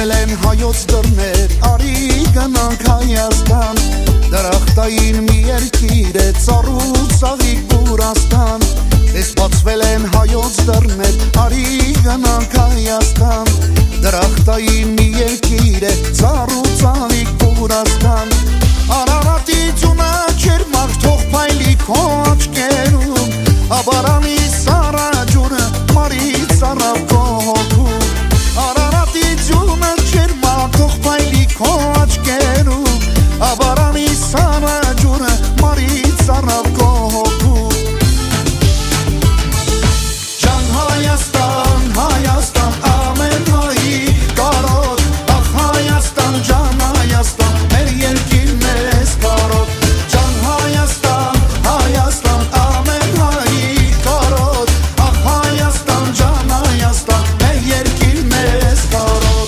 Բացվել են հայոց դռներ, արի գնանք Հայաստան, դրախտային մի երկիր է, ծառու ծաղիկ Բուրաստան։ Ես բացվել են հայոց դռներ, արի գնանք Հայաստան, դրախտային մի երկիր է, ծառու ծաղիկ Բուրաստան։ Արարատի ձյունը ջերմակ թող փայլի քո աչքերում, Աբարանի սարաջուրը մարից առավ քո հոգում։ Արարատի ձյունը ջերմակ թող փայլի քո աչքերում, Աբարանի սարաջուրը մարից առավ քո հոգում։ Ջան Հայաստան, Հայաստան, ամեն հայի կարոտ, ախ Հայաստան, ջան Հայաստան, մեր երկիրն ես կարոտ։ Ջան Հայաստան, Հայաստան, ամեն հայի կարոտ, ախ Հայաստան, ջան Հայաստան, մեր երկիրն ես կարոտ։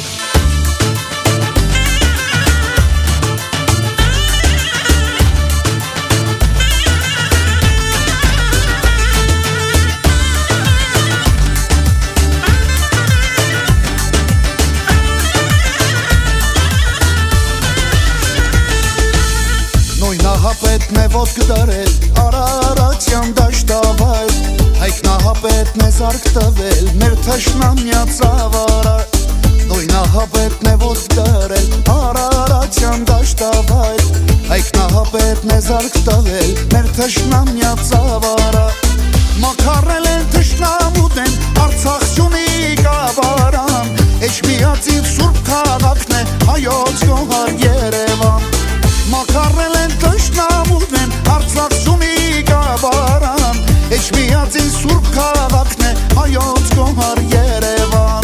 Նահապետն է ոտք դարել, Արարատյան դաշտավայր, Հայք նահապետն է զարկ տվել, մեր թշնամյա ծավարար։ Նույն նահապետն է ոտք դարել, Արարատյան դաշտավայր, Հայք նահապետն է զարկ տվել, մեր թշնամյա ծավարար։ Մաքարել են թշնամուտեն, Արցախ Սյունիք Աբարան, Էջմիածին սուրբ քաղաքն է, հայոց գոհար Երևան։ Մաքարել են թշնամուտեն, Արցախ Սյունիք Աբարան, Էջմիածին սուրբ քաղաքն է, հայոց գոհար Երևան։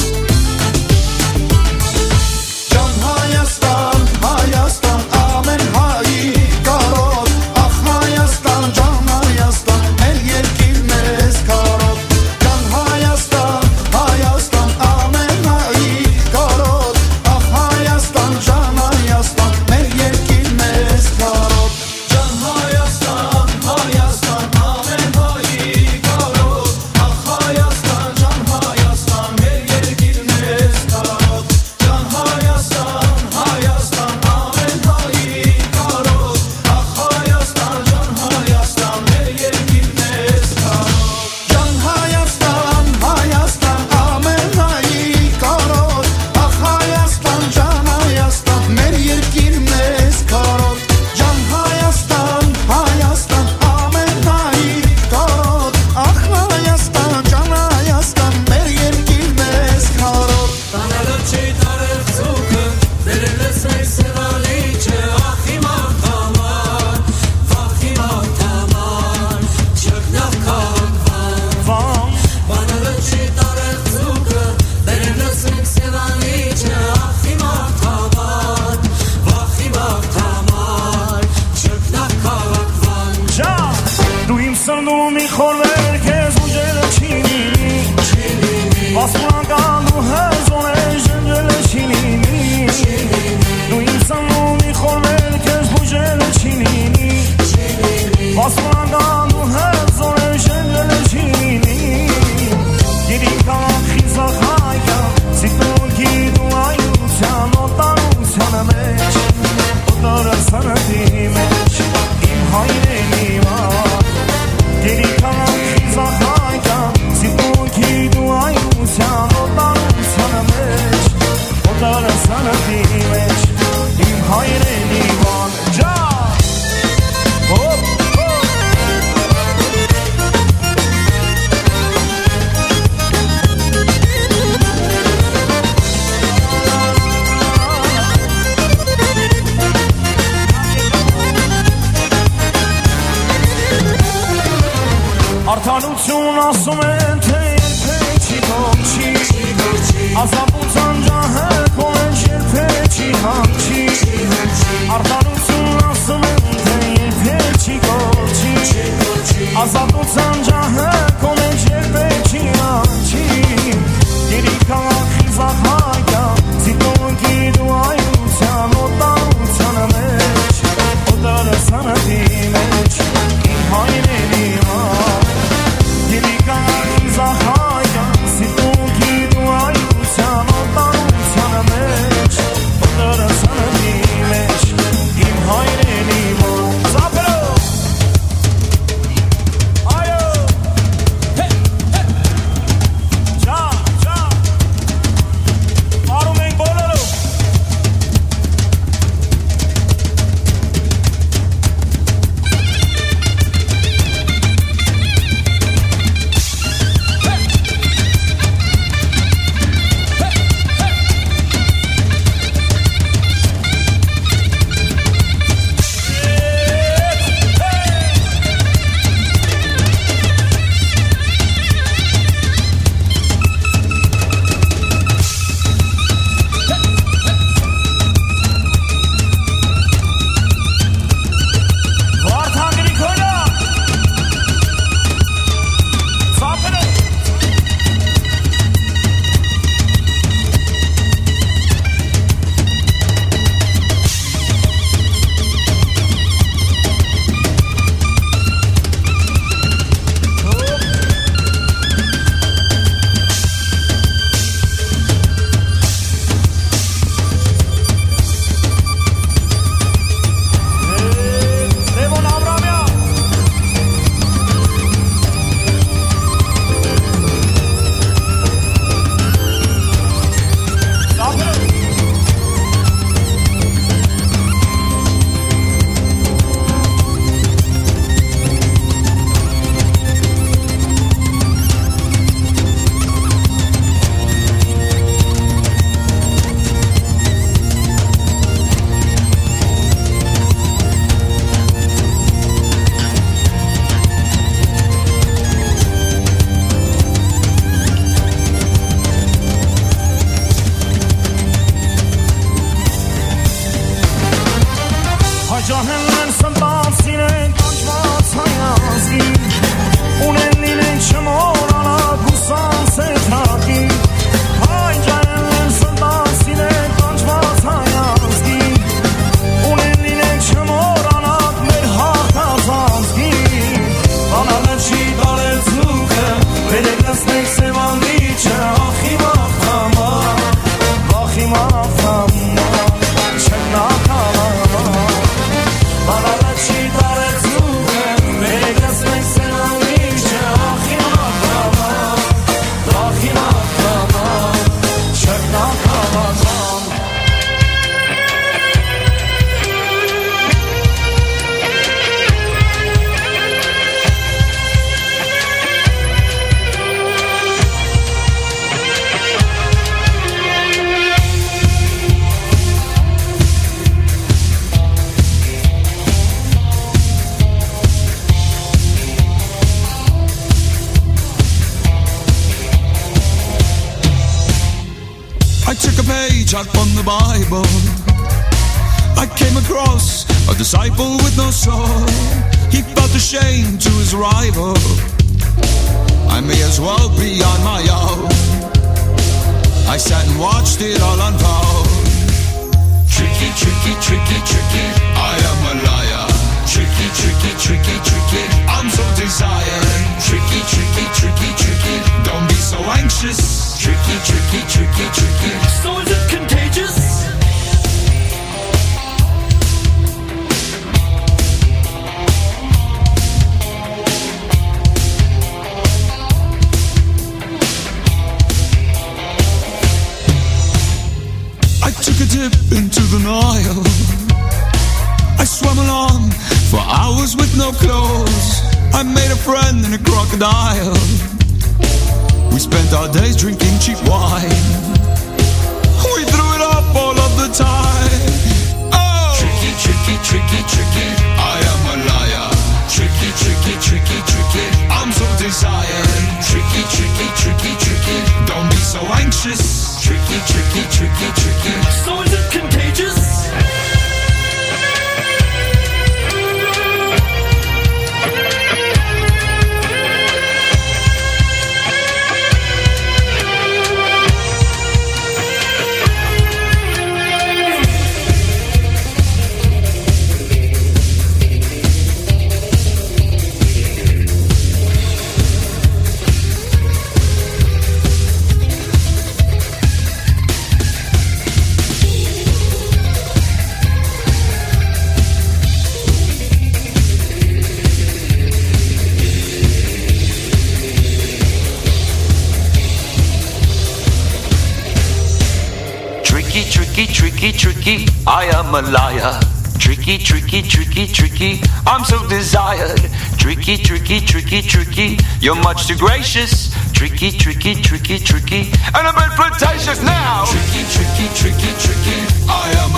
Ջան Հայաստան, Հայաստան, ամեն հայի կարոտ, ախ Հայաստան, ջան Հայաստան, մեր երկիրն ես կարոտ։ Ջան Հայաստան, Հայաստան, ամեն հայի կարոտ, ախ Հայաստան, ջան Հայաստան, մեր երկիրն ես կարոտ։ Ջան Հայաստան, Հայաստան, ամեն հայի կարոտ, ախ Հայաստան, ջան Հայաստան, մեր երկիրն ես կարոտ։ Ջան Հայաստան, Հայաստան, ամեն հայի կարոտ, ախ Հայաստան, ջան Հայաստան, մեր երկիրն ես կարոտ։ Ջան Հայաստան, Հայաստան, ամեն հայի կարոտ, ախ Հայաստան, ջան Հայաստան, մեր երկիրն ես կարոտ։ Ջան Հայաստան, Հայաստան, ամեն հայի կարոտ, ախ Հայաստան, ջան Հայաստան, մեր երկիրն ես կարոտ։ Տանելը չի տարել ծուկը, դերելս մեկ սևալիչը, ախի մարդամար, վախի մարդամար, չգնավ քաղաքվան։ Տանելը չի տարել ծուկը, դերելս մեկ սևալիչը, ախի մարդամար, վախի մարդամար, չգնավ քաղաքվան։ Դու իմ սննում մի խորվեր քեզ ուժերը չի լինի, Ասպուրանքան դու հզոն է ժնջելը չի լինի, Դու իմ սննում մի խորվեր քեզ ուժերը չի լինի, Ասպուրանքան դու հզոն է ժնջելը չի լինի, Գիրին քաղաք խիզախ հայկան, Սիտնունքի դու այության, Օտարությանը մեջ, Օտարը սանատի մեջ, Իմ հայրենի մար, Գիրին քաղաք խիզախ հայկան, Սիտնունքի դու այության, Օտարությանը մեջ, Օտարը սանատի մեջ, Իմ հայրենի մար, Ջա! Արդարություն ասում են, թե երբեք չի կողչի, Ազատության ջահը կողեն երբեք չի հանգչի, Արդարություն ասում են, թե երբեք չի կողչի, Ազատության ջահը կողեն երբեք չի հանգչի, Գերի քաղաք խիզախ հայկան, Սիտնունքի դու այության, Օտարությանը մեջ, Օտարը սանատի մեջ, Իմ հայրենի մար, Գերի քաղաք խիզախ հայկան, Սիտնունքի դու այության, I took a page out from the Bible. I came across a disciple with no soul. He felt ashamed to his rival. I may as well be on my own. I sat and watched it all unfold. Tricky, tricky, tricky, tricky, I am a liar. Tricky, tricky, tricky, tricky, I'm so desired. Tricky, tricky, tricky, tricky, don't be so anxious. Tricky, tricky, tricky, tricky, So is it contagious? I took a dip into the Nile. I swam along for hours with no clothes. I made a friend and a crocodile. We spent our days drinking cheap wine. We threw it up all of the time. Oh! Tricky, tricky, tricky, tricky, I am a liar. Tricky, tricky, tricky, tricky, I'm so desired. Tricky, tricky, tricky, tricky, don't be so anxious. Tricky, tricky, tricky, tricky, So is it contagious? Tricky, tricky, I am a liar. Tricky, tricky, tricky, tricky, I'm so desired. Tricky, tricky, tricky, tricky, you're much too gracious. Tricky, tricky, tricky, tricky, and a bit flirtatious now. Tricky, tricky, tricky, tricky, I am